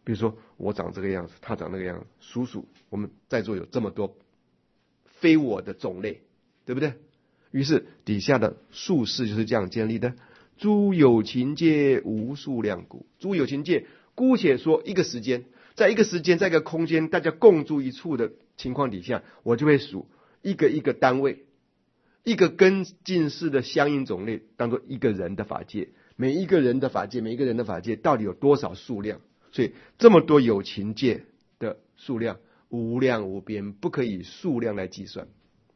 比如说我长这个样子，他长那个样子，数数我们在座有这么多非我的种类，对不对？于是底下的数式就是这样建立的。诸有情界无数量故。诸有情界，姑且说一个时间，在一个时间，在一个空间，大家共住一处的情况底下，我就会数一个一个单位，一个跟进式的相应种类当做一个人的法界，每一个人的法界到底有多少数量？所以这么多有情界的数量无量无边，不可以数量来计算，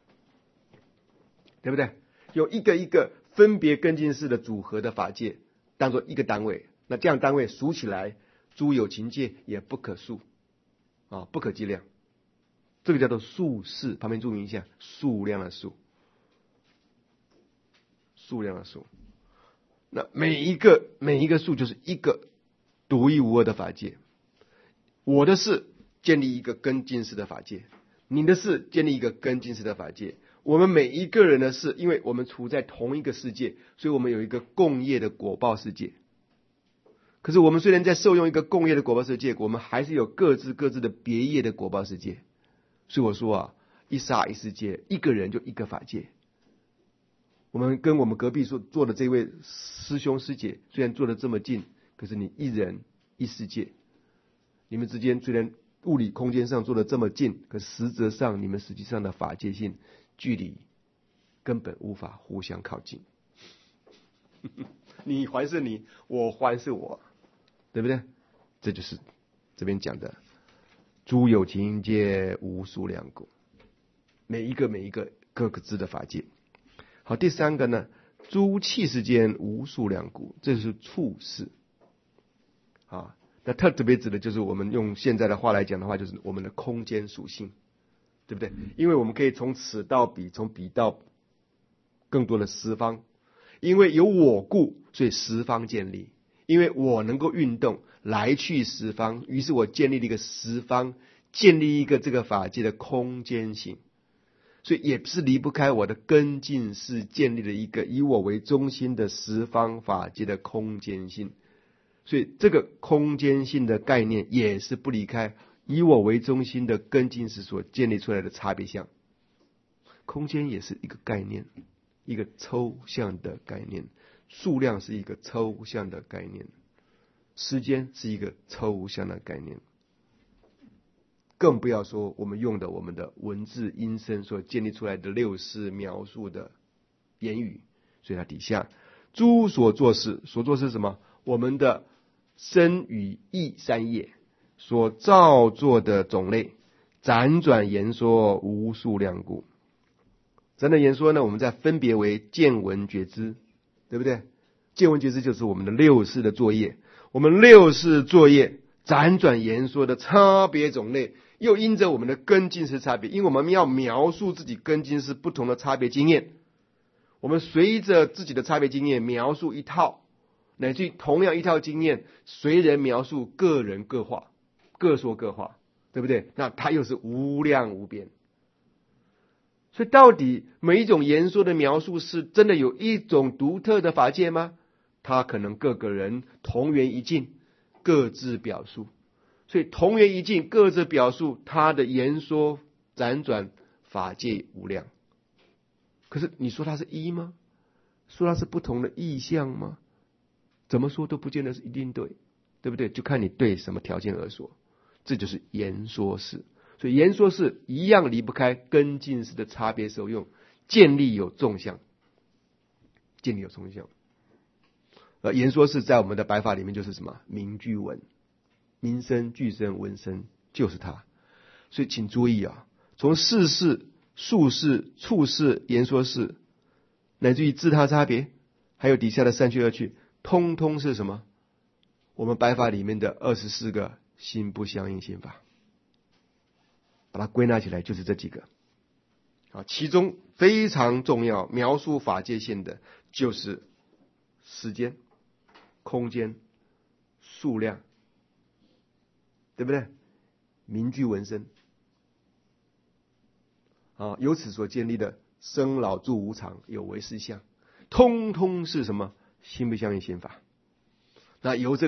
对不对？有一个一个分别跟进式的组合的法界当做一个单位，那这样单位数起来，诸有情界也不可数啊，不可计量。这个叫做数式，旁边注明一下，数量的数，数量的数。那每一个数就是一个独一无二的法界。我的是建立一个跟进式的法界，你的是建立一个跟进式的法界。我们每一个人的是，因为我们处在同一个世界，所以我们有一个共业的果报世界。可是我们虽然在受用一个共业的果报世界，我们还是有各自的别业的果报世界。所以我说啊，一沙一世界，一个人就一个法界。我们跟我们隔壁所坐的这位师兄师姐，虽然坐得这么近，可是你一人一世界。你们之间虽然物理空间上坐得这么近，可实则上你们实际上的法界性距离根本无法互相靠近。你还是你，我还是我，对不对？这就是这边讲的诸有情界无数量故，每一个各自的法界。好，第三个呢，诸气世间无数量故，这是处世啊。那特别指的就是我们用现在的话来讲的话，就是我们的空间属性，对不对？因为我们可以从此到彼，从彼到更多的十方。因为有我故，所以十方建立。因为我能够运动来去十方，于是我建立了一个十方，建立一个这个法界的空间性。所以也是离不开我的跟进式建立了一个以我为中心的十方法界的空间性。所以这个空间性的概念也是不离开以我为中心的跟进式所建立出来的差别相。空间也是一个概念，一个抽象的概念，数量是一个抽象的概念，时间是一个抽象的概念，更不要说我们用的我们的文字音声所建立出来的六识描述的言语。所以它底下诸所作事，所作是什么？我们的身语意三业所造作的种类，辗转言说无数量故。辗转言说呢，我们再分别为见闻觉知，对不对？见闻觉知就是我们的六识的作业。我们六识作业辗转言说的差别种类，又因着我们的根进识差别，因为我们要描述自己根进识不同的差别经验，我们随着自己的差别经验描述一套，乃至于同样一套经验，随人描述，个人各话，各说各话，对不对？那它又是无量无边。所以到底每一种言说的描述是真的有一种独特的法界吗？它可能各个人同源一境，各自表述。所以同源一境，各自表述，它的言说辗转法界无量。可是你说它是一吗？说它是不同的意象吗？怎么说都不见得是一定对，对不对？就看你对什么条件而说。这就是言说式。所以言说式一样离不开跟进式的差别受用，建立有纵向，建立有纵向。言说式在我们的白法里面就是什么？名句文，名声、句声、文声就是它。所以请注意啊，从事式、数式、处式、言说式，乃至于自他差别，还有底下的三趣二趣，通通是什么？我们白法里面的24个心不相应心法。把它归纳起来就是这几个。其中非常重要描述法界性的就是时间、空间、数量，对不对？名句文声由此所建立的生老住无常有为事相，通通是什么？心不相应心法。那由这个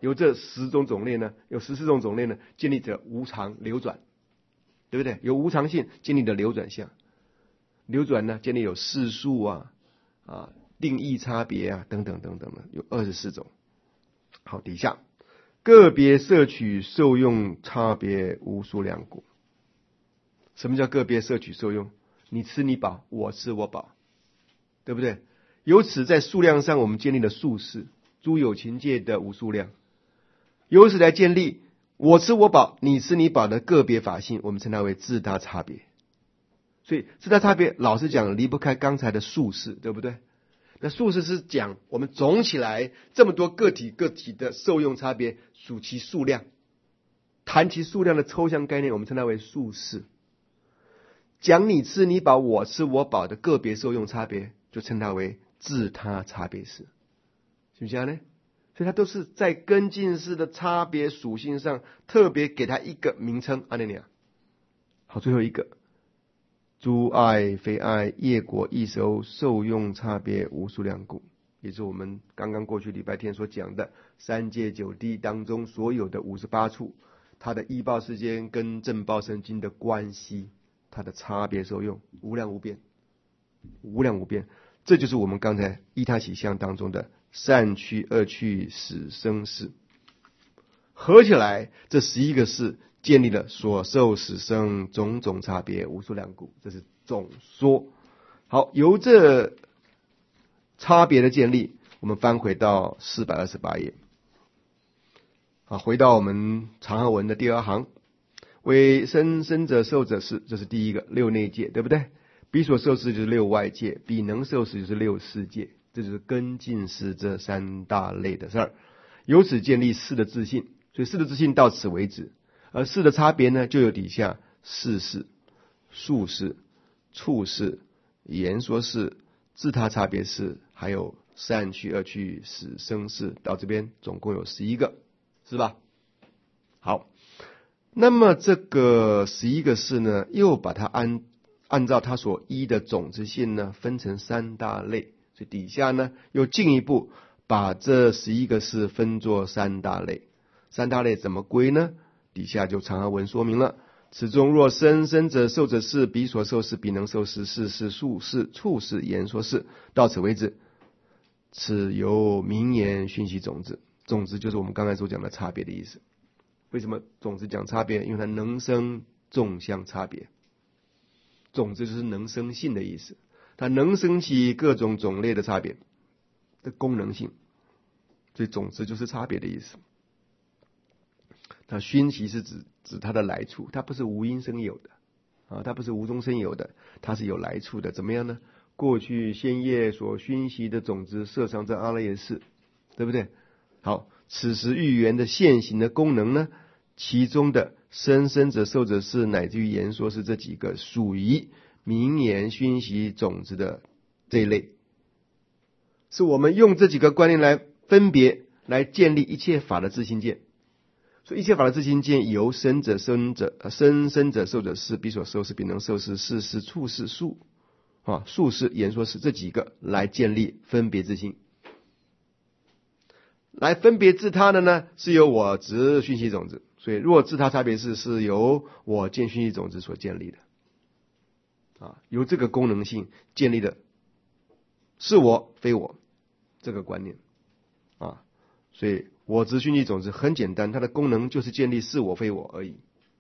由这10种种类呢，有14种种类呢，建立着无常流转，对不对？有无常性建立的流转相，流转呢建立有世数定义差别等等等等的，有24种。好，底下个别摄取受用差别无数量故。什么叫个别摄取受用？你吃你饱，我吃我饱，对不对？由此在数量上我们建立了数事，诸有情界的无数量，由此来建立我吃我饱，你吃你饱的个别法性，我们称它为自他差别。所以自他差别老实讲离不开刚才的数事，对不对？那数事是讲我们总起来这么多个体的受用差别，数其数量，谈其数量的抽象概念，我们称它为数事。讲你吃你饱，我吃我饱的个别受用差别，就称它为自他差别事，是不是呢？所以它都是在根进式的差别属性上特别给它一个名称。好，最后一个，诸爱非爱业果异熟受用差别无数量故，也是我们刚刚过去礼拜天所讲的三界九地当中所有的58处，它的依报世间跟正报身经的关系，它的差别受用无量无边，无量无边。这就是我们刚才依他起相当中的善趣恶趣死生事，合起来这11个事建立了所受死生种种差别无数量故，这是总说。好，由这差别的建立，我们翻回到428页。好，回到我们长行文的第2行，为生者受者是，这是第一个6内界，对不对？彼所受事就是6外界，彼能受事就是6世界，这就是根进式这3大类的事儿。由此建立事的自性，所以事的自性到此为止。而事的差别呢，就有底下事事、数事、处事、言说事、自他差别事，还有善趣恶趣死生事，到这边总共有11个，是吧？好，那么这个11个事呢，又把它按照它所依的种子性呢，分成3大类。所以底下呢，又进一步把这11个事分作3大类。3大类怎么归呢？底下就长行文说明了。此中若生者受者是，彼所受是，彼能受是，事事数事处事言说事，到此为止。此由名言讯息种子，种子就是我们刚才所讲的差别的意思。为什么种子讲差别？因为它能生众相差别，种子就是能生性的意思，它能生起各种种类的差别的功能性，所以种子就是差别的意思。它熏习是指它的来处，它不是无因生有的它不是无中生有的，它是有来处的。怎么样呢？过去先业所熏习的种子摄上这阿赖耶识，对不对？好，此时欲缘的现行的功能呢，其中的生者受者是乃至于言说是这几个属于名言熏习种子的这一类，是我们用这几个观念来分别来建立一切法的自性见。所以一切法的自性见由生者受者是，彼所受是，彼能受是，事事处事数事言说事，这几个来建立分别自性。来分别自他的呢，是由我执讯息种子，所以若自他差别是由我见讯息种子所建立的由这个功能性建立的是我非我这个观念所以我执讯息种子很简单，它的功能就是建立是我非我而已。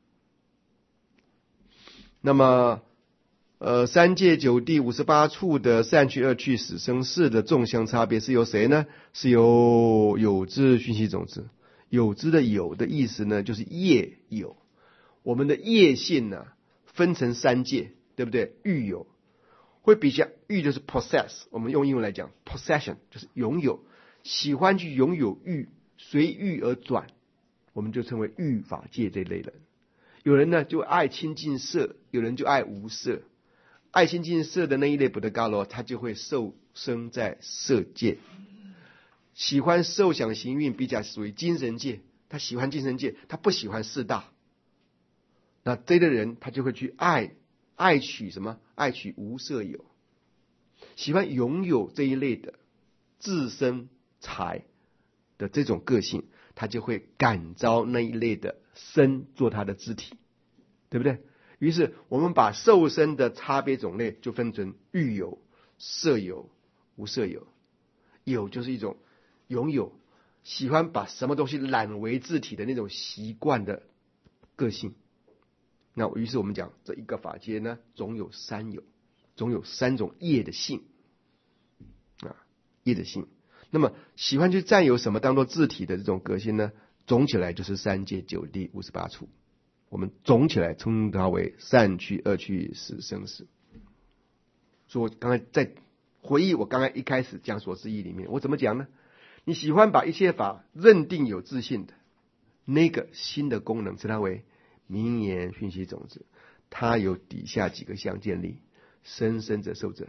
那么三界九地58处的善趣恶趣死生事的众相差别是由谁呢？是由有知讯息种子。有知的有的意思呢，就是业有。我们的业性呢，分成3界，对不对？欲有会比较，欲就是 possess， 我们用英文来讲 possession 就是拥有，喜欢去拥有欲，随欲而转，我们就称为欲法界这类人。有人呢就爱清净色，有人就爱无色。爱清净色的那一类不得伽罗，他就会受生在色界。喜欢受想行运比较属于精神界，他喜欢精神界，他不喜欢四大。那这类人他就会去爱取什么？爱取无色有，喜欢拥有这一类的自身财的这种个性， 他就会感召那一类的身做他的肢体，对不对？于是我们把受身的差别种类就分成欲有、色有、无色有。有就是一种拥有，喜欢把什么东西揽为自体的那种习惯的个性。那于是我们讲这一个法界呢，总有三有，总有三种业的性啊，业的性。那么喜欢去占有什么当做自体的这种个性呢，总起来就是三界九地58处。我们总起来称它为善趣、恶趣、死生死。所以我刚才在回忆我刚才一开始讲所思义里面，我怎么讲呢？你喜欢把一切法认定有自性的那个新的功能，称它为名言讯息种子。它有底下几个相建立：生生者受者，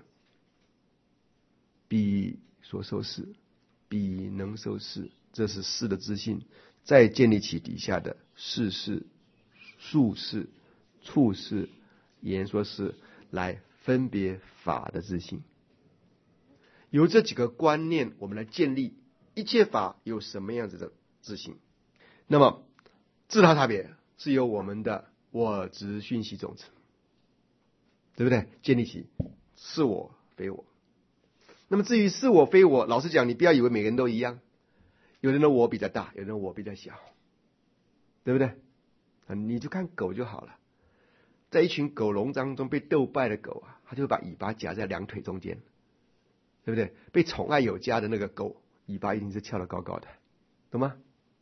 彼所受事，彼能受事，这是事的自性。再建立起底下的事事、数事、处事、言说事，来分别法的自性。由这几个观念，我们来建立一切法有什么样子的自性。那么自他差别是由我们的我执讯息种子，对不对？建立起是我非我。那么至于是我非我，老实讲，你不要以为每个人都一样，有人的我比较大，有人的我比较小，对不对？你就看狗就好了，在一群狗笼当中被斗败的狗啊，它就会把尾巴夹在两腿中间，对不对？被宠爱有加的那个狗，尾巴一定是翘得高高的，懂吗？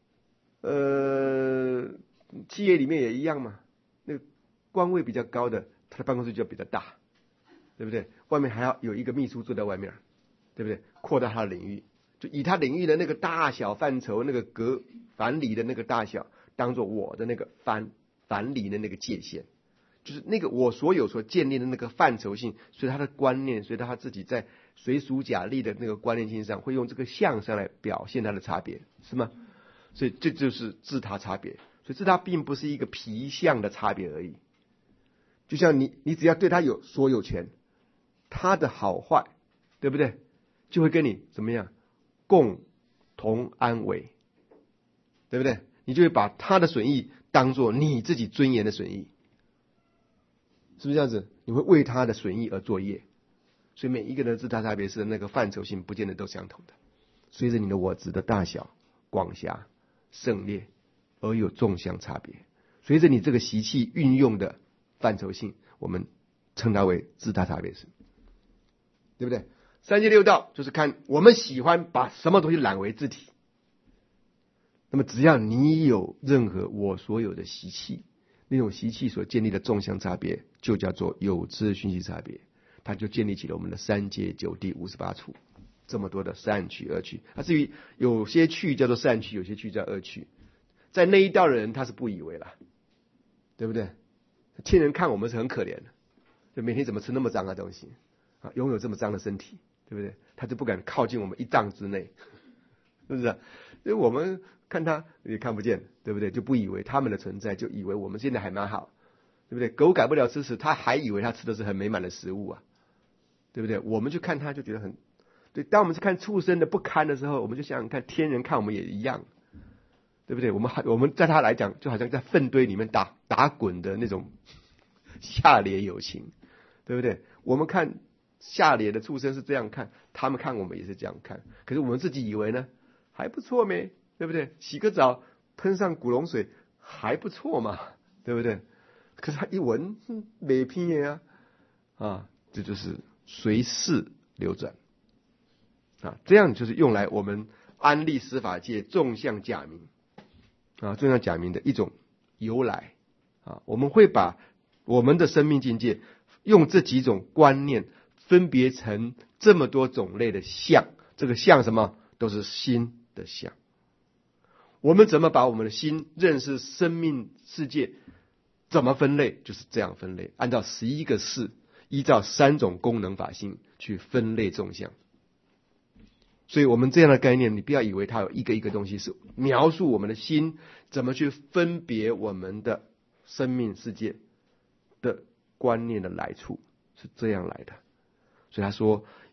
企业里面也一样嘛，那个官位比较高的，他的办公室就比较大，对不对？外面还要有一个秘书坐在外面，对不对？扩大他的领域，就以他领域的那个大小范畴，那个藩篱的那个大小，当做我的那个藩篱的那个界限，就是那个我所有所建立的那个范畴性，所以他的观念，所以他自己在随属假立的那个观念性上，会用这个相上来表现他的差别，是吗？所以这就是自他差别。所以自他并不是一个皮相的差别而已。就像你只要对他有所有权，他的好坏，对不对？就会跟你怎么样共同安危，对不对？你就会把他的损益当作你自己尊严的损益，是不是这样子？你会为他的损益而作业。所以每一个人的自他差别是那个范畴性不见得都相同的，随着你的我执的大小、广狭、胜劣而有纵向差别。随着你这个习气运用的范畴性，我们称它为自他差别是，对不对？三界六道就是看我们喜欢把什么东西揽为自体。那么只要你有任何我所有的习气，那种习气所建立的纵向差别，就叫做有知讯息差别。它就建立起了我们的三界九地58处，这么多的善趣恶趣。至于有些趣叫做善趣，有些趣叫恶趣，在那一道的人他是不以为啦，对不对？天人看我们是很可怜的，就每天怎么吃那么脏的东西啊，拥有这么脏的身体，对不对？他就不敢靠近我们一丈之内，是不是？因为我们看他也看不见，对不对？就不以为他们的存在，就以为我们现在还蛮好，对不对？狗改不了吃屎，他还以为他吃的是很美满的食物啊，对不对？我们去看他就觉得很对。当我们去看畜生的不堪的时候，我们就想想看，天人看我们也一样，对不对？我们在他来讲，就好像在粪堆里面打滚的那种下劣有情，对不对？我们看下劣的畜生是这样看，他们看我们也是这样看。可是我们自己以为呢，还不错没，对不对？洗个澡喷上古龙水还不错嘛，对不对？可是他一闻，没品呀，这就是随事流转啊，这样就是用来我们安立司法界纵向假名纵向假名的一种由来啊。我们会把我们的生命境界用这几种观念分别成这么多种类的相，这个相什么都是心的相。我们怎么把我们的心认识生命世界怎么分类，就是这样分类，按照11个事，依照3种功能法性去分类纵向。所以我们这样的概念，你不要以为它有一个一个东西是描述我们的心怎么去分别我们的生命世界的观念的来处，是这样来的。所以他说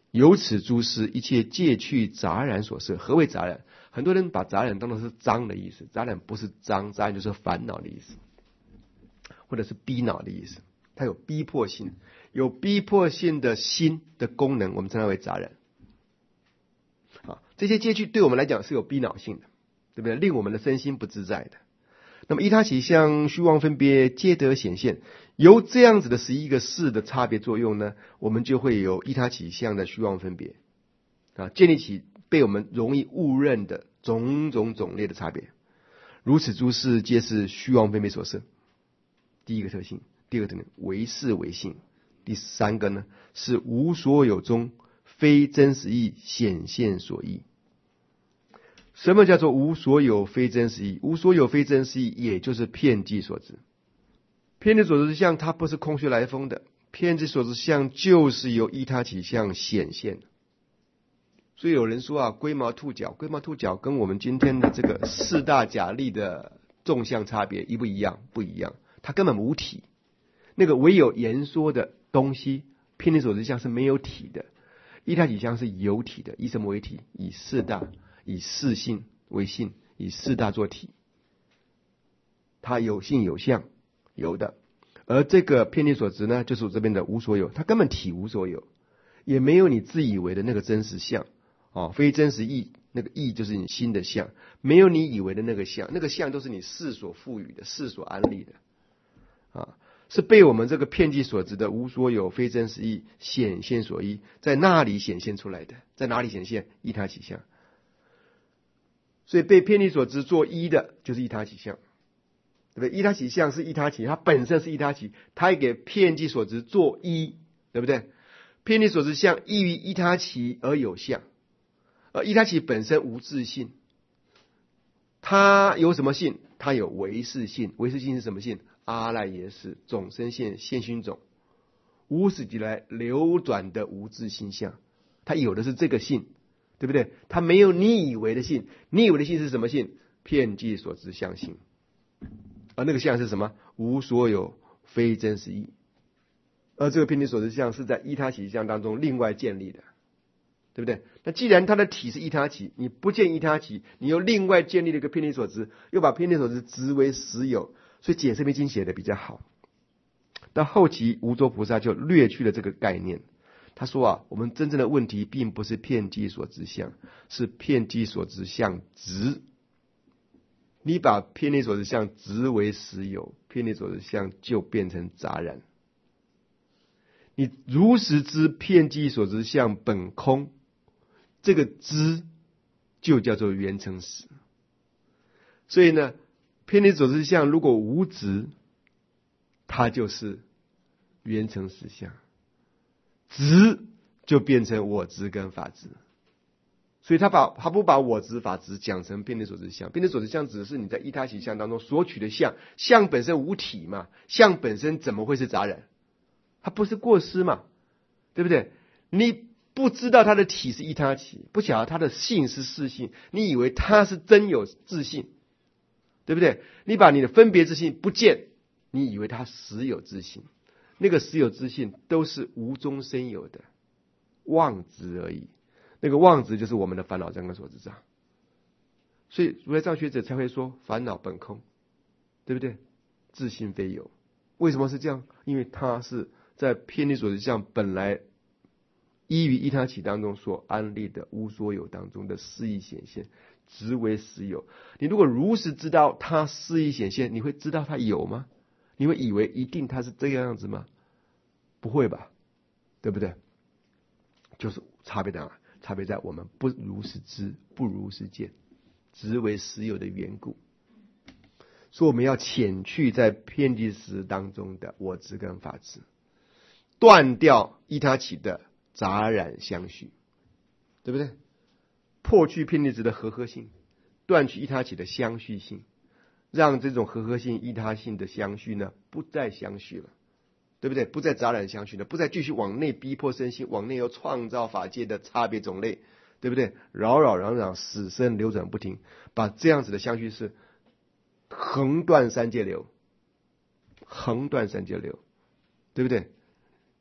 由此诸事，一切戒去杂染所摄。何为杂染？很多人把杂染当作是脏的意思，杂染不是脏，杂染就是烦恼的意思，或者是逼恼的意思。它有逼迫性，有逼迫性的心的功能，我们称它为杂染。这些戒去对我们来讲是有逼恼性的，对不对？令我们的身心不自在的。那么依他起相虚妄分别皆得显现，由这样子的11个事的差别作用呢，我们就会有依他起相的虚妄分别建立起被我们容易误认的种种种类的差别。如此诸事皆是虚妄分别所摄，第一个特性。第二个特性，唯是唯性。第三个呢，是无所有中非真实义显现所依。什么叫做无所有非真实义？无所有非真实义，也就是遍计所知。遍计所知相，它不是空穴来风的，遍计所知相就是由依他起相显现的。所以有人说龟毛兔角，龟毛兔角跟我们今天的这个四大假立的纵向差别一不一样？不一样，它根本无体。那个唯有言说的东西，遍计所知相是没有体的，依他起相是有体的。以什么为体？以四大。以四性为性，以四大做体，它有性有相，有的。而这个遍计所知呢，就是我这边的无所有，它根本体无所有，也没有你自以为的那个真实相非真实义，那个义就是你心的相，没有你以为的那个相，那个相都是你事所赋予的，事所安立的是被我们这个遍计所知的无所有非真实义显现所依，在那里显现出来的。在哪里显现？依他起相。所以被遍计所知做依的就是依他起相，对不对？依他起相是依他起，它本身是依他起，它也给遍计所知做依，对不对？遍计所知相依于依他起而有相，而依他起本身无自性，它有什么性？它有唯识性。唯识性是什么性？阿赖耶识种生现现熏种，无始以来流转的无自性相，它有的是这个性，对不对？它没有你以为的性。你以为的性是什么性？遍计所知相性。而那个相是什么？无所有非真实义。而这个遍计所知相是在依他起相当中另外建立的，对不对？那既然它的体是依他起，你不见依他起，你又另外建立了一个遍计所知，又把遍计所知执为实有，所以解释密经写的比较好。到后期无著菩萨就略去了这个概念。他说我们真正的问题并不是遍计所知相，是遍计所知相执。你把遍计所知相执为实有，遍计所知相就变成杂染。你如实知遍计所知相本空，这个知就叫做圆成实。所以呢，遍计所知相如果无执，它就是圆成实相。执就变成我执跟法执，所以他不把我执法执讲成遍计所知相。遍计所知相只是你在依他起相当中所取的相，相本身无体嘛，相本身怎么会是杂染？它不是过失嘛，对不对？你不知道它的体是依他起，不晓得它的性是事性，你以为它是真有自性，对不对？你把你的分别之性不见，你以为它实有自性。那个实有之性都是无中生有的妄执而已，那个妄执就是我们的烦恼障跟所知障。所以如来藏学者才会说烦恼本空，对不对？自性非有。为什么是这样？因为它是在遍计所知相本来依于依他起当中所安立的无所有当中的事义显现，执为实有。你如果如实知道它事义显现，你会知道它有吗？你会以为一定它是这个样子吗？不会吧，对不对？就是差别在哪？差别在我们不如实知，不如实见，执为实有的缘故。所以我们要遣去在遍计识当中的我执跟法执，断掉依他起的杂染相续，对不对？破去遍计识的和合性，断去依他起的相续性，让这种和合性依他性的相续呢不再相续了，对不对？不再杂染相续了，不再继续往内逼迫身心，往内又创造法界的差别种类，对不对？扰扰攘攘，死生流转不停，把这样子的相续是横断三界流，横断三界流，对不对？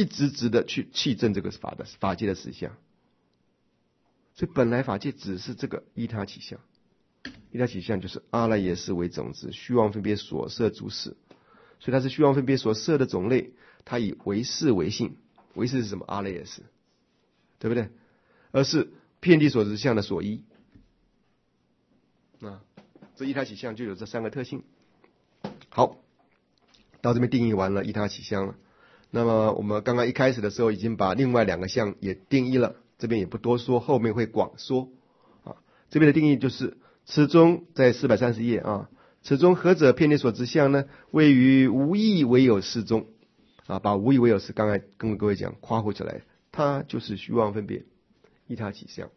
一直直的去气证这个法界的实相。所以本来法界只是这个依他起相，依他起相就是阿赖耶识为种子，虚妄分别所摄诸事，所以它是虚妄分别所摄的种类，它以为识为性，为识是什么？阿赖耶识，对不对？而是遍地所执相的所依。这依他起相就有这三个特性。好，到这边定义完了依他起相了。那么我们刚刚一开始的时候已经把另外两个相也定义了，这边也不多说，后面会广说。这边的定义就是，此中在430页此中何者遍地所执相呢？位于无义唯有识中。把无义唯有识刚才跟各位讲夸弧起来，它就是虚妄分别依他起相。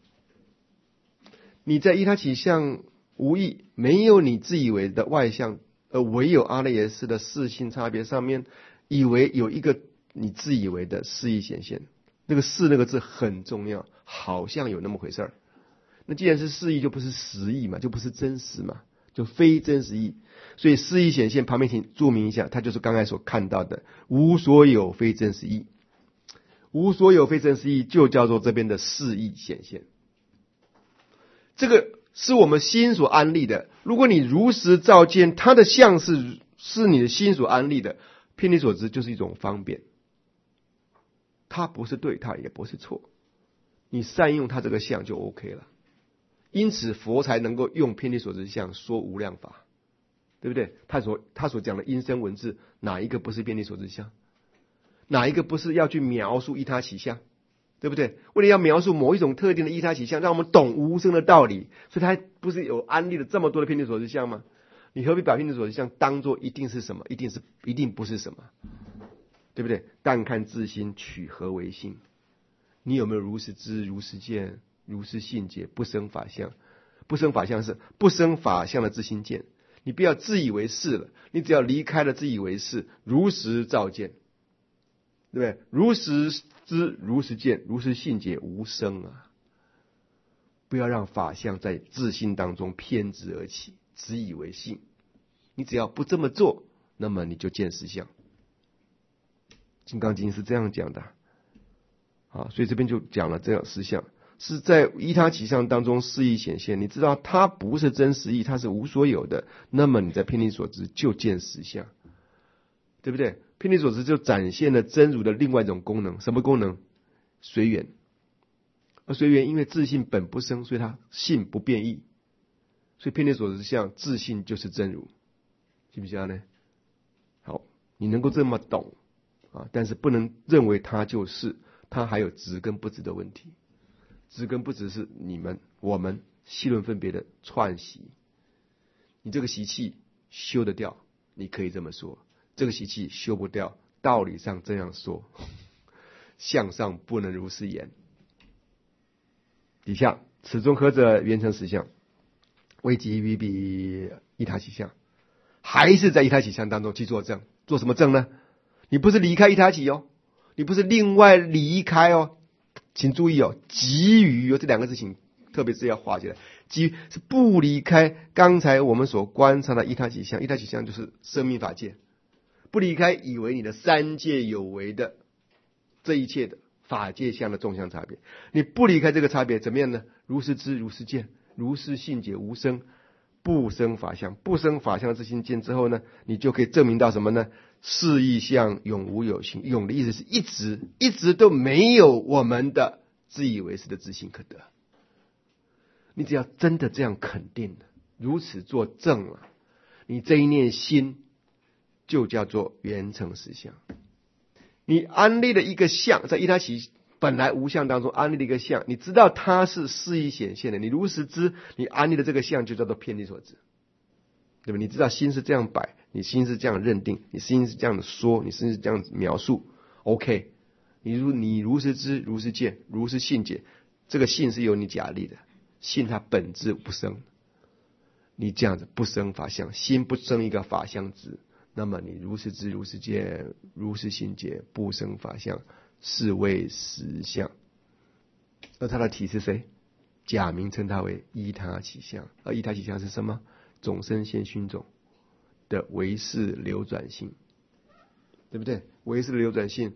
你在依他起相无义，没有你自以为的外相，而唯有阿赖耶识的识性差别上面，以为有一个你自以为的识义显现。那个识那个字很重要，好像有那么回事儿。那既然是识义，就不是实义嘛，就不是真实嘛，就非真实义。所以识义显现旁边请注明一下，它就是刚才所看到的无所有非真实义。无所有非真实义就叫做这边的识义显现。这个是我们心所安立的，如果你如实照见它的相是你的心所安立的，遍地所执就是一种方便，它不是对，它也不是错，你善用它这个相就 OK 了。因此佛才能够用遍地所执相说无量法，对不对？他所讲的音声文字，哪一个不是遍地所执相？哪一个不是要去描述依他起相？对不对？为了要描述某一种特定的依他起相，让我们懂无声的道理，所以他不是有安立了这么多的遍地所执相吗？你何必把遍地所执相当作一定是什么，一定不是什么，对不对？但看自心取何为性，你有没有如实知、如实见、如实信解，不生法相？不生法相是不生法相的自心见。你不要自以为是了，你只要离开了自以为是，如实照见，对不对？如实知、如实见、如实信解，无生不要让法相在自心当中偏执而起，只以为性。你只要不这么做，那么你就见实相。金刚经是这样讲的所以这边就讲了这样实相是在依他起相当中示意显现。你知道它不是真实义，它是无所有的，那么你在遍地所执就见实相，对不对？遍地所执就展现了真如的另外一种功能。什么功能？随缘。而随缘因为自性本不生，所以它性不变异，所以遍地所执相自性就是真如，记不记得呢？好，你能够这么懂但是不能认为它就是，它还有执跟不执的问题。执跟不执是我们细论分别的串习，你这个习气修得掉，你可以这么说；这个习气修不掉，道理上这样说，相上不能如是言。底下此中何者圆成实相，为即于彼依他起相，还是在依他起相当中去做证。做什么证呢？你不是离开依他起你不是另外离开请注意急于这两个字请特别是要画起来。急于是不离开刚才我们所观察的依他起相。依他起相就是生命法界，不离开以为你的三界有为的这一切的法界相的众相差别，你不离开这个差别，怎么样呢？如实知、如实见、如实信解，无生，不生法相。不生法相自心见之后呢，你就可以证明到什么呢？是义相永无有情。永的意思是一直都没有我们的自以为是的自性可得。你只要真的这样肯定的，如此做证了，你这一念心就叫做圆成实相。你安立了一个相，在依他起本来无相当中安立了一个相，你知道它是示意显现的，你如实知，你安立的这个相就叫做遍地所执，对吧？你知道心是这样摆，你心是这样认定，你心是这样的说，你心是这样描述 OK， 你如实知、如实见、如实信解，这个信是由你假立的，信它本质不生，你这样子不生法相，心不生一个法相执，那么你如实知、如实见、如实信解，不生法相，是为实相。而它的体是谁？假名称它为依他起相。而依他起相是什么？种生现熏种的唯识流转性，对不对？唯识的流转性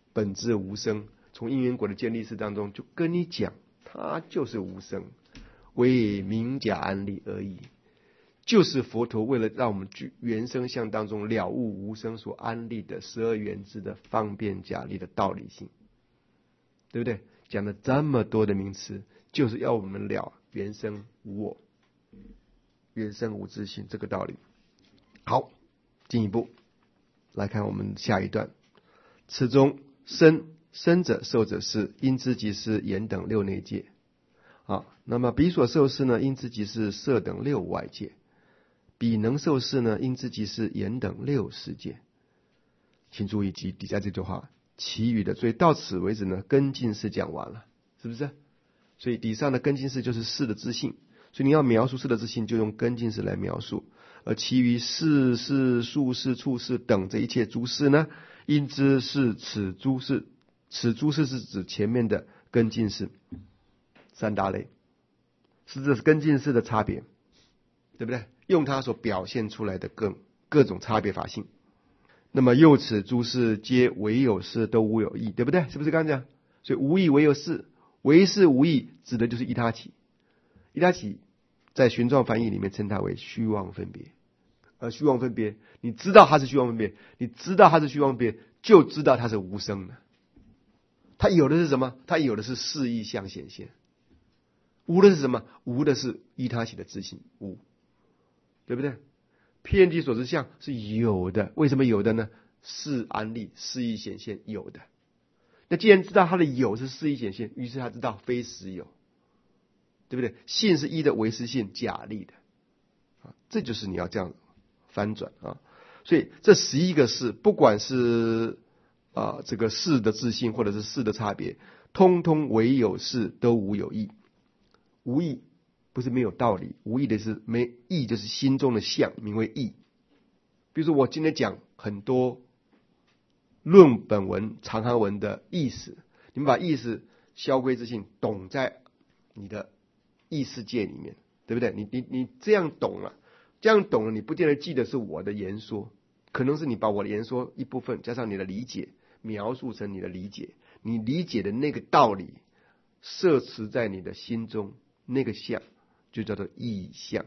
本质无生，从因缘果的建立式当中就跟你讲，它就是无生，为明假安立而已。就是佛陀为了让我们去原生相当中了悟无生所安立的12缘支的方便假立的道理性，对不对？讲了这么多的名词，就是要我们了原生无我、原生无自性这个道理。好，进一步来看我们下一段，此中生者受者是，应知即是眼等六内界。那么彼所受事呢，应知即是色等六外界。彼能受事呢，应知即是眼等六世界。请注意底下这句话，其余的，所以到此为止呢，根进式讲完了，是不是？所以底上的根进式就是事的自性，所以你要描述事的自性，就用根进式来描述。而其余事事、数事、处事等这一切诸事呢，应知是此诸事。此诸事是指前面的根进式三大类，是指根进式的差别，对不对？用它所表现出来的各种差别法性。那么又此诸事皆唯有事，都无有义，对不对？是不是刚刚讲？所以无义唯有事，唯是无义指的就是依他起。依他起在玄奘翻译里面称它为虚妄分别。而虚妄分别，你知道它是虚妄分别，你知道它是虚妄分别，就知道它是无生的。它有的是什么？它有的是事义相显现。无的是什么？无的是依他起的自性无，对不对？遍计所知相是有的，为什么有的呢？事安立，事义显现，有的。那既然知道它的有是事义显现，于是他知道非实有，对不对？性是一的唯实性，假立的，这就是你要这样翻转啊。所以这11个事，不管是这个事的自性或者是事的差别，通通唯有事，都无有义。无义不是没有道理，无义的是没义，就是心中的相，名为义。比如说我今天讲很多论本文、长行文的意思，你们把意思消归自性，懂在你的意识界里面，对不对？你这样懂了，你不见得记得是我的言说，可能是你把我的言说一部分加上你的理解，描述成你的理解，你理解的那个道理摄持在你的心中，那个相就叫做意象。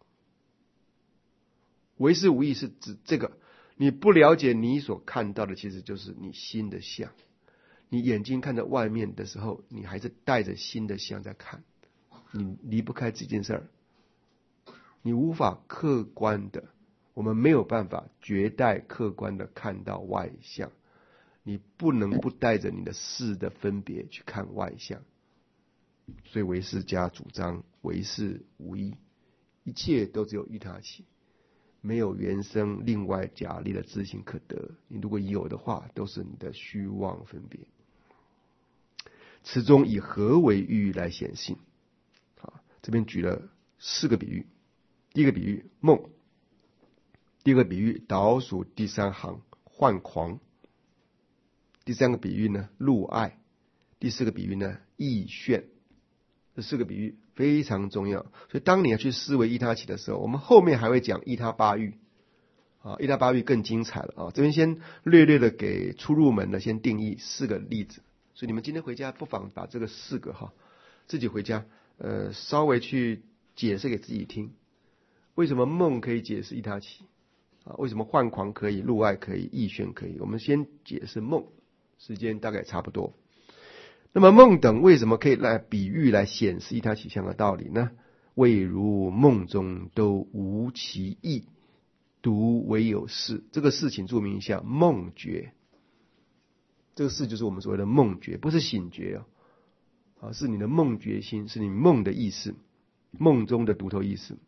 唯是无义是指这个，你不了解你所看到的其实就是你心的相。你眼睛看着外面的时候，你还是带着心的相在看，你离不开这件事儿，你无法客观的，我们没有办法绝代客观的看到外相，你不能不带着你的事的分别去看外相。所以唯识家主张唯是无义，一切都只有依他起，没有原生另外假立的自性可得。你如果有的话，都是你的虚妄分别。此中以何为喻来显性？这边举了4个比喻。第一个比喻梦，第二个比喻倒数第3行幻狂，第3个比喻呢露爱，第4个比喻呢意炫。这4个比喻非常重要，所以当你要去思维依他起的时候，我们后面还会讲依他8喻依他8喻更精彩了这边先略略的给初入门的先定义4个例子。所以你们今天回家不妨把这个4个自己回家稍微去解释给自己听。为什么梦可以解释依他起为什么幻狂可以，露爱可以，意炫可以？我们先解释梦，时间大概差不多。那么梦等为什么可以来比喻来显示依他起相的道理呢？谓如梦中都无其意，独唯有事。这个事请注明一下，梦觉。这个事就是我们所谓的梦觉，不是醒觉是你的梦觉心，是你梦的意识，梦中的独头意识。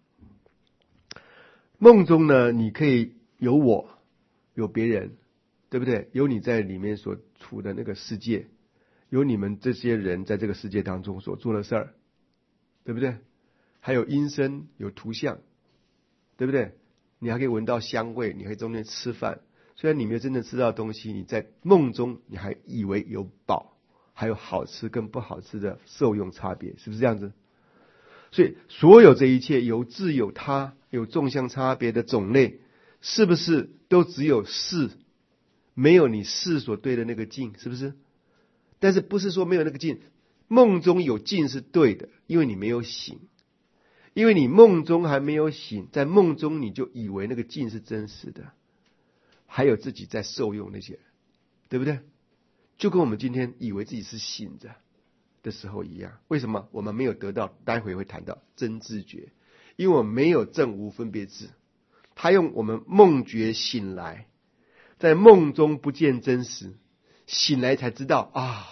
梦中呢，你可以有我，有别人，对不对？有你在里面所处的那个世界，有你们这些人在这个世界当中所做的事儿，对不对？还有音声，有图像，对不对？你还可以闻到香味，你可以中间吃饭。虽然你没有真正吃到东西，你在梦中你还以为有饱，还有好吃跟不好吃的受用差别，是不是这样子？所以所有这一切有自有他，有纵向差别的种类，是不是都只有事， 没有你视所对的那个境，是不是？但是不是说没有那个境，梦中有境是对的，因为你没有醒，因为你梦中还没有醒，在梦中你就以为那个境是真实的，还有自己在受用那些，对不对？就跟我们今天以为自己是醒着的时候一样。为什么我们没有得到待会会谈到真知觉？因为我们没有正无分别智，他用我们梦觉醒来，在梦中不见真实，醒来才知道啊，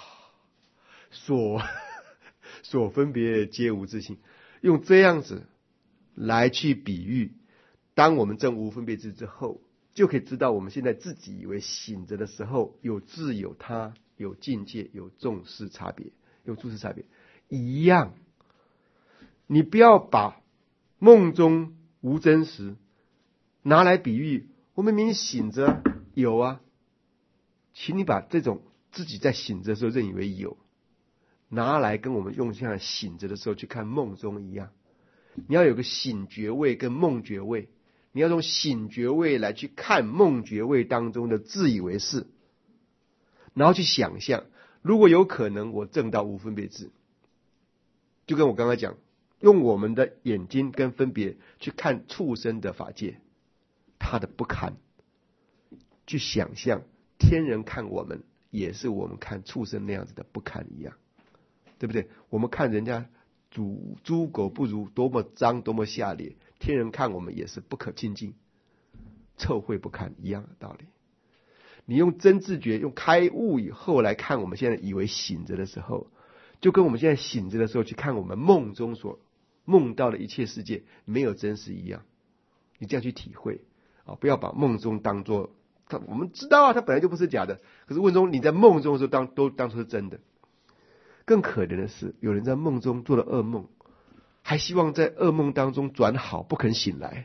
所分别皆无自性。用这样子来去比喻，当我们正无分别智之后，就可以知道我们现在自己以为醒着的时候，有自有他，有境界，有重视差别，有诸事差别一样。你不要把梦中无真实拿来比喻我们明明醒着有啊，请你把这种自己在醒着的时候认以为有，拿来跟我们用现在醒着的时候去看梦中一样。你要有个醒觉位跟梦觉位，你要从醒觉位来去看梦觉位当中的自以为是，然后去想象，如果有可能我证到无分别智，就跟我刚才讲，用我们的眼睛跟分别去看畜生的法界，他的不堪，去想象天人看我们也是我们看畜生那样子的不堪一样，对不对？我们看人家猪狗不如，多么脏多么下劣，天人看我们也是不可亲近，臭秽不堪一样的道理。你用真自觉，用开悟以后来看我们现在以为醒着的时候，就跟我们现在醒着的时候去看我们梦中所梦到的一切世界没有真实一样。你这样去体会啊，不要把梦中当作我们知道啊，它本来就不是假的，可是问中你在梦中的时候都当作是真的。更可怜的是，有人在梦中做了噩梦，还希望在噩梦当中转好，不肯醒来。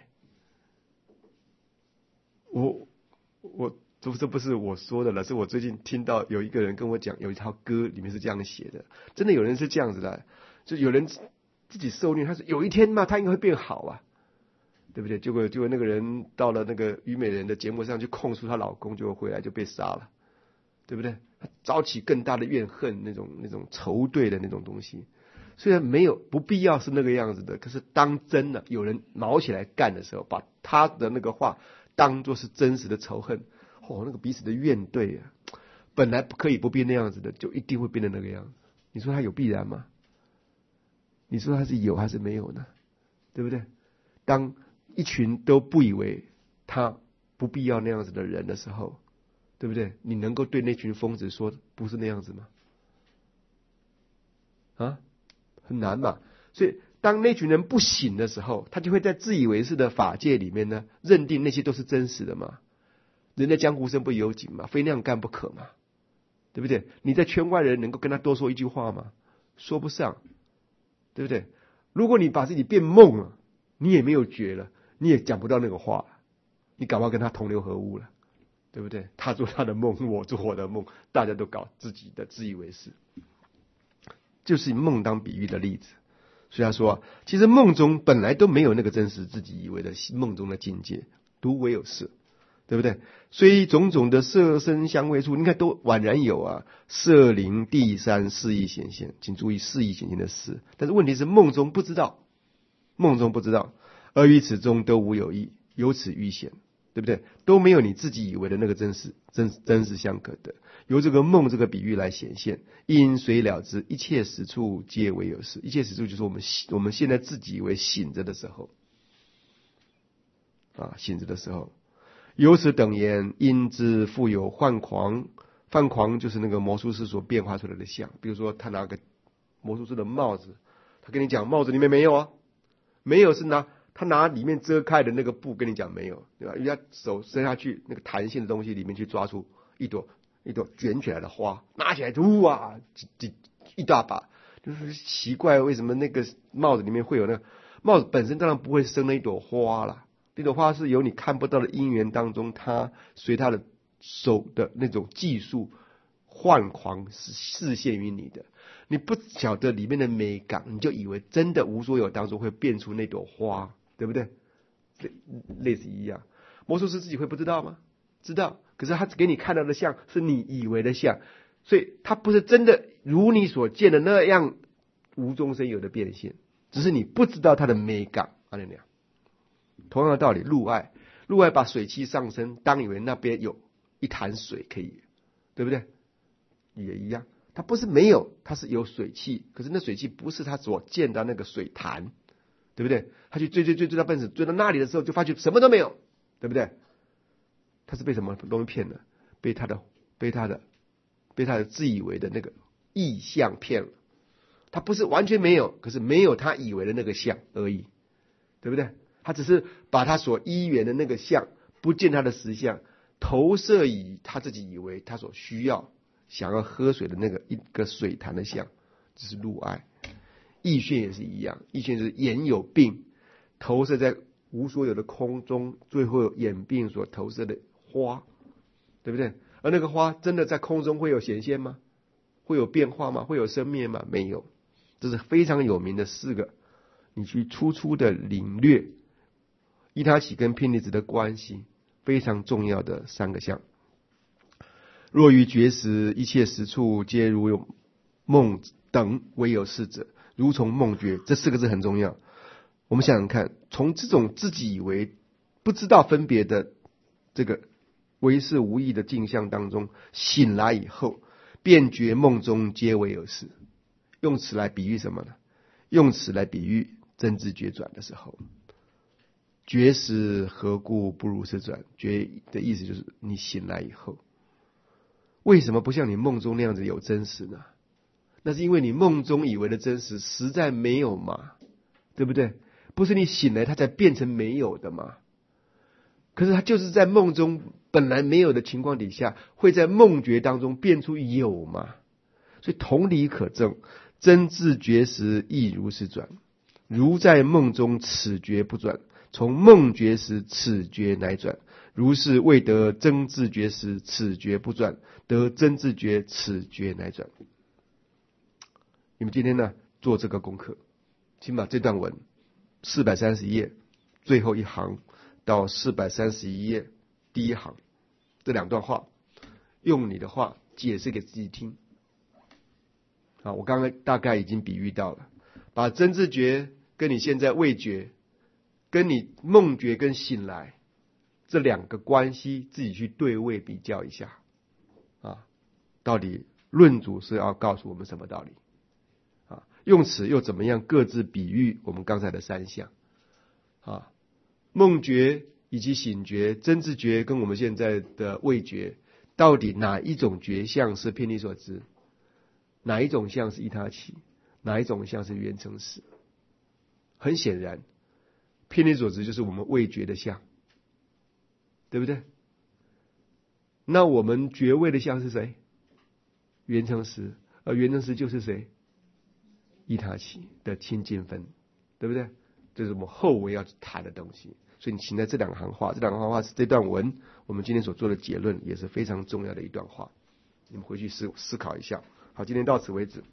这不是我说的了，是我最近听到有一个人跟我讲，有一条歌里面是这样写的，真的有人是这样子的，就有人自己受虐，他说有一天嘛，他应该会变好啊，对不对？结果那个人到了那个虞美人的节目上去控诉她老公，结果回来就被杀了，对不对？他招起更大的怨恨，那种仇对的那种东西。虽然没有不必要是那个样子的，可是当真的有人毛起来干的时候，把他的那个话当作是真实的仇恨，那个彼此的怨怼啊，本来可以不变那样子的，就一定会变成那个样子。你说他有必然吗？你说他是有还是没有呢？对不对？当一群都不以为他不必要那样子的人的时候，对不对？你能够对那群疯子说不是那样子吗？啊，很难嘛。所以当那群人不醒的时候，他就会在自以为是的法界里面呢，认定那些都是真实的嘛。人在江湖身不由己嘛，非那样干不可嘛，对不对？你在圈外人能够跟他多说一句话吗？说不上，对不对？如果你把自己变梦了，你也没有觉了，你也讲不到那个话，你搞不好跟他同流合污了，对不对？他做他的梦，我做我的梦，大家都搞自己的自以为是，就是以梦当比喻的例子。所以他说，其实梦中本来都没有那个真实自己以为的梦中的境界，独唯有是，对不对？所以种种的色声香味触，你看都宛然有啊，色灵第三四意显现，请注意四意显现的四。但是问题是梦中不知道，而于此中都无有意，由此欲显，对不对？都没有你自己以为的那个真实相可得，由这个梦这个比喻来显现，因随了之，一切实处皆为有事。一切实处就是我们现在自己以为醒着的时候啊，醒着的时候。由此等言，因之复有幻狂。幻狂就是那个魔术师所变化出来的相。比如说他拿个魔术师的帽子，他跟你讲帽子里面没有啊，没有是他拿里面遮开的那个布跟你讲没有，对吧？人家手伸下去那个弹性的东西里面去抓出一朵卷起来的花，拿起来哇一大把，就是奇怪为什么那个帽子里面会有那个帽子本身当然不会生那一朵花啦。那朵花是由你看不到的因缘当中，它随他的手的那种技术幻狂示现于你的，你不晓得里面的美感，你就以为真的无所有当中会变出那朵花，对不对？类似一样，魔术师自己会不知道吗？知道， 可是他给你看到的像是你以为的像，所以他不是真的如你所见的那样无中生有的变现，只是你不知道它的美感。同样的道理，路爱把水汽上升，当以为那边有一潭水可以，对不对？也一样，它不是没有，它是有水汽，可是那水汽不是他所见到那个水潭，对不对？他去追到半死，追到那里的时候就发觉什么都没有，对不对？他是被什么东西骗了？被他的自以为的那个意象骗了。他不是完全没有，可是没有他以为的那个像而已，对不对？他只是把他所依缘的那个像，不见他的实相，投射以他自己以为他所需要想要喝水的那个一个水潭的像，这是入爱。意炫也是一样，意炫就是眼有病，投射在无所有的空中，最后眼病所投射的花，对不对？而那个花真的在空中会有显现吗？会有变化吗？会有生灭吗？没有。这是非常有名的4个，你去粗的领略依他起跟偏离子的关系，非常重要的3个相。若于觉时，一切实处皆如有梦等，唯有是者，如从梦觉。这4个字很重要。我们想想看，从这种自己以为不知道分别的这个为是无益的镜像当中醒来以后，便觉梦中皆为有事。用此来比喻什么呢？用此来比喻真知觉转的时候。觉时何故不如是转？觉的意思就是你醒来以后，为什么不像你梦中那样子有真实呢？那是因为你梦中以为的真实实在没有嘛，对不对？不是你醒来它才变成没有的嘛。可是它就是在梦中本来没有的情况底下，会在梦觉当中变出有嘛。所以同理可证，真知觉时亦如是转。如在梦中此觉不转，从梦觉时此觉乃转。如是未得真知觉时此觉不转，得真知觉此觉乃转。你们今天呢做这个功课，请把这段文430页最后一行到431页第一行这2段话，用你的话解释给自己听。我刚刚大概已经比喻到了，把真知觉跟你现在味觉，跟你梦觉跟醒来这2个关系自己去对位比较一下到底论主是要告诉我们什么道理用此又怎么样各自比喻我们刚才的3项梦觉以及醒觉，真知觉跟我们现在的味觉，到底哪一种觉相是偏离所知？哪一种相是依他起？哪一种相是缘成实？很显然，偏离所知就是我们味觉的相，对不对？那我们觉味的相是谁？缘成实，而缘成实就是谁？依他起的清净分，对不对？这是我们后文要谈的东西。所以你请在这2行话，这2行话是这段文我们今天所做的结论，也是非常重要的一段话。你们回去思考一下。好，今天到此为止。